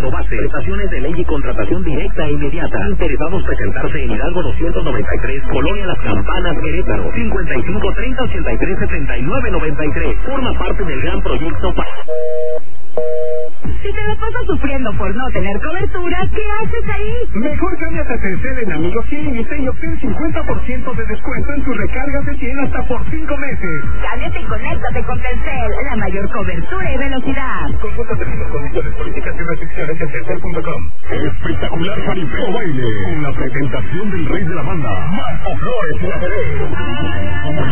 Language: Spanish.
sueldo base, prestaciones de ley y contratación directa e inmediata. Interesados presentarse en Hidalgo 293, Colonia Las Campanas, Querétaro, 55 30 83 79 93. Forma parte del gran proyecto Si te la pasas sufriendo por no tener cobertura, ¿qué haces ahí? Mejor cámbiate a Telcel en Amigos Sin Límite y obtén 50% de descuento en tus recargas de 100 hasta por 5 meses. Cámbiate y conéctate con Telcel, la mayor cobertura y velocidad. Consulta términos, condiciones, políticas y restricciones en telcel.com. Espectacular jaripeo baile con la presentación del rey de la banda, Marco Flores.